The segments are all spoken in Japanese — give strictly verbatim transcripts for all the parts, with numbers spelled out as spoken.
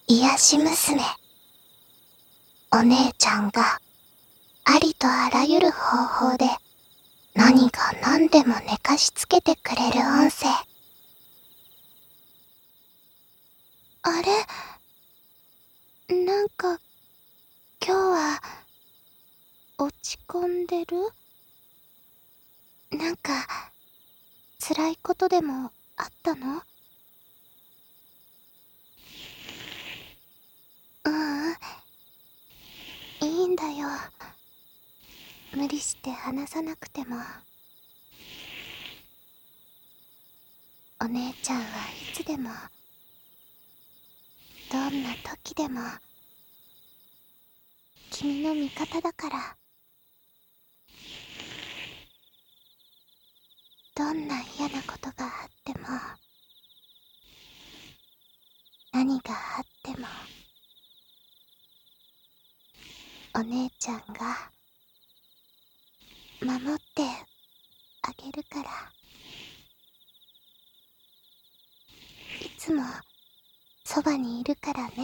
癒し娘。お姉ちゃんがありとあらゆる方法で何が何でも寝かしつけてくれる音声。あれ、なんか今日は落ち込んでる？なんか辛いことでもあったの？ううん、いいんだよ。無理して話さなくても。お姉ちゃんはいつでもどんな時でも君の味方だから。どんな嫌なことがあっても、何があっても、お姉ちゃんが守ってあげるから。いつもそばにいるからね。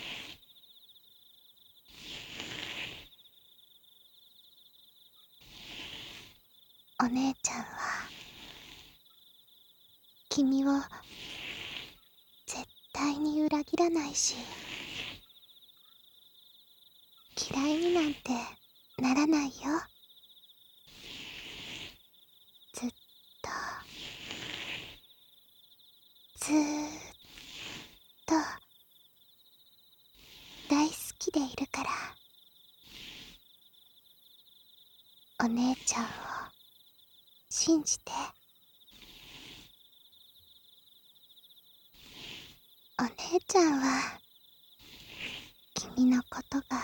お姉ちゃんは君を絶対に裏切らないし、嫌いになんてならないよ。ずっとずーっと大好きでいるから。お姉ちゃんを信じて。お姉ちゃんは君のことが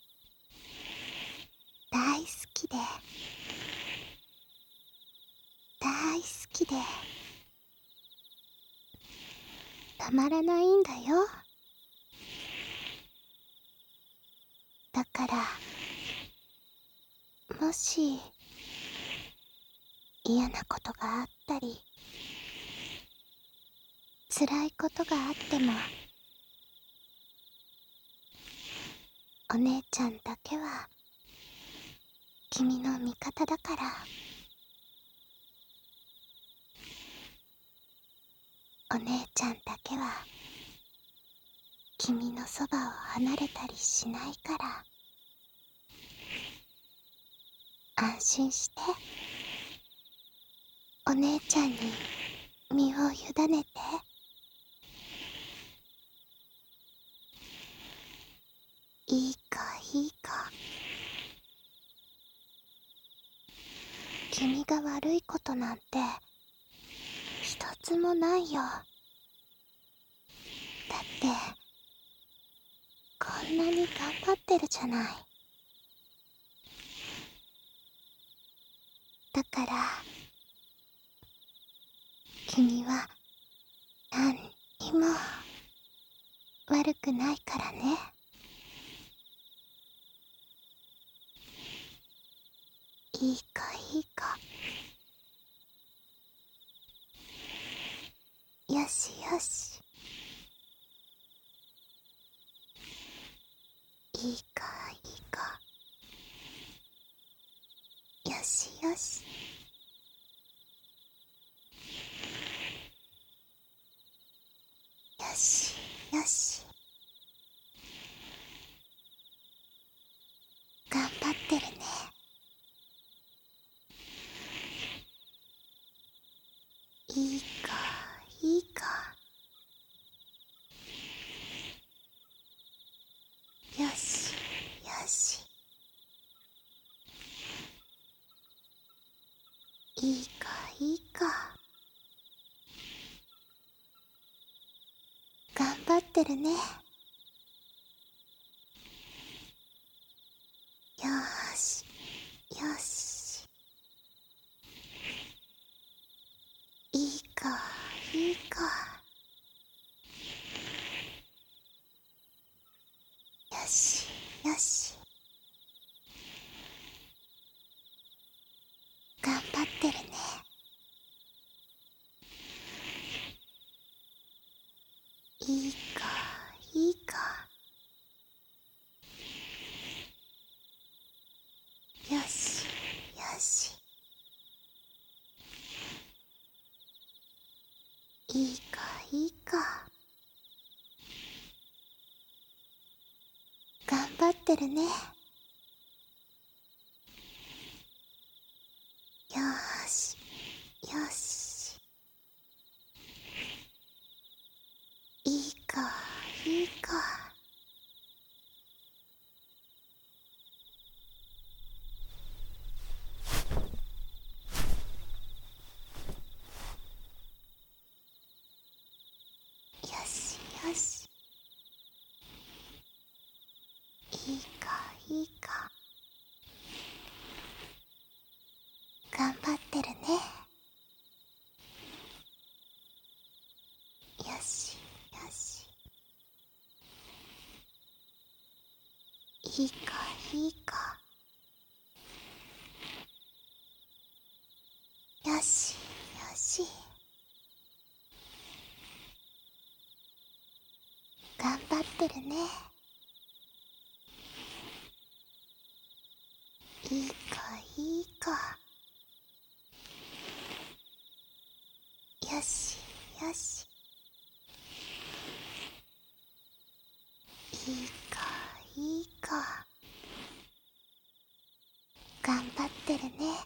大好きで大好きでたまらないんだよ。だからもし嫌なことがあったり辛いことがあっても、お姉ちゃんだけは君の味方だから。お姉ちゃんだけは君のそばを離れたりしないから。安心して。お姉ちゃんに身を委ねて。いい子いい子。君が悪いことなんて一つもないよ。だってこんなに頑張ってるじゃない。だから君は何にも悪くないからね。いい子いい子。よしよし。いい子いい子。よしよし。よしよし。頑張ってるね。いい子いい子。よしよし。いい子いい子。頑張ってるね。よーしよし。いい子いい子。よしよし。頑張ってるね。いい子いい子。 張ってるね。よーし、よし。いいか、いいか。よしよし。いいかいいか。頑張ってるね。よしよし。いいかいいか。よしよし。頑張ってるね。いいかいいか。よしよし。いいかいいか。頑張ってるね。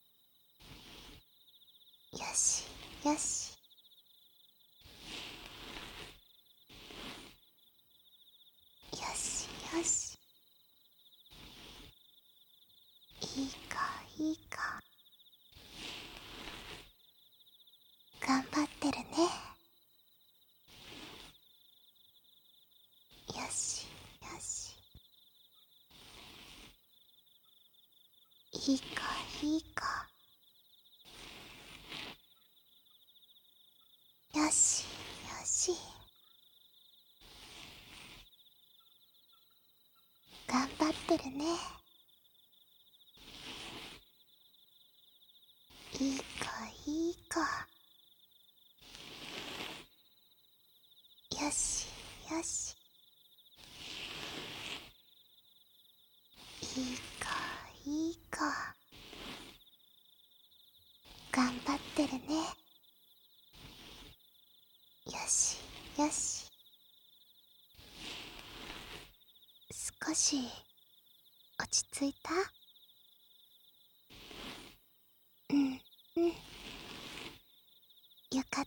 よしよし。よしよし。いいかいいか。頑張ってるね。よしよし。いいかいいか。よしよし。頑張ってるね。いいかいいか。よしよし。いいかいいか。頑張ってるね。よしよし。少し落ち着いた？うんうん。よかった。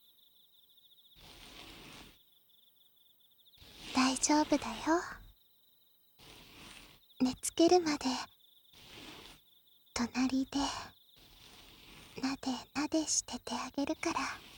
大丈夫だよ。寝つけるまで隣でなでなでしててあげるから。